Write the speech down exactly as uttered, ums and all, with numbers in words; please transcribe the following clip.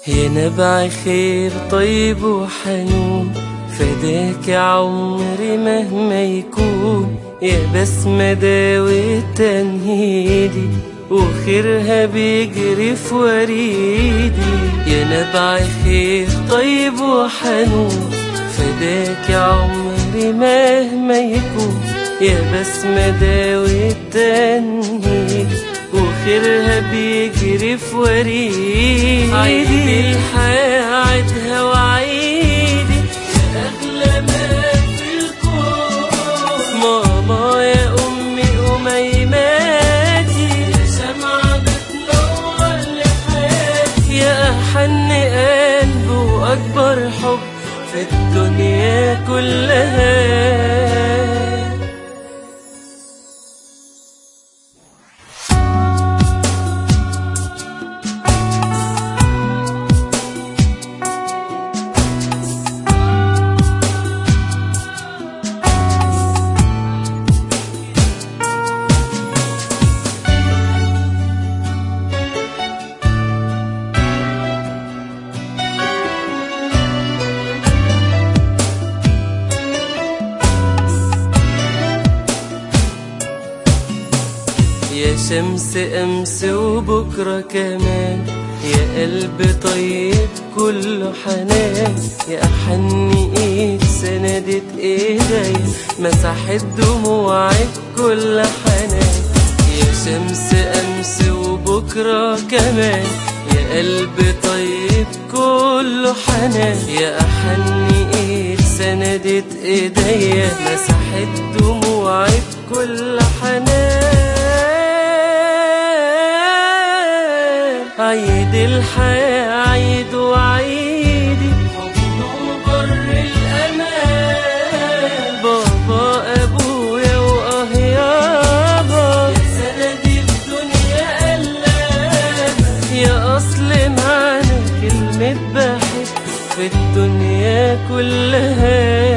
يا نبع خير طيب وحنون، فداك يا عمري مهما يكون. يا بسمة داوي تنهيدي وخيرها بيجري في وريدي. يا نبع خير طيب وحنون، فداك يا عمري مهما يكون. يا بسمة داوي تنهيدي وخيرها بيجري في وريدي. عيدي الحياة عيدها وعيدي يا أغلى ما في الكون. ماما يا أمي أميماتي، يا شمعة بتنور لحياتي. يا أحن قلب وأكبر حب في الدنيا كلها. يا شمس أمس وبكرة كمان، يا قلب طيب كله حنان. يا أحن إيد سندت إيدي مسحت دموعك كل حنان. يا شمس أمس وبكرة كمان، يا قلب طيب كله حنان. يا أحن إيد سندت إيدي مسحت دموعك كل حنان. عيد الحياة عيد وعيدي حضن وبر الأمان. بابا أبويا وآه يابا، يا سندي الدنيا قلابة. يا أصل معنى كلمة بحب في الدنيا كلها.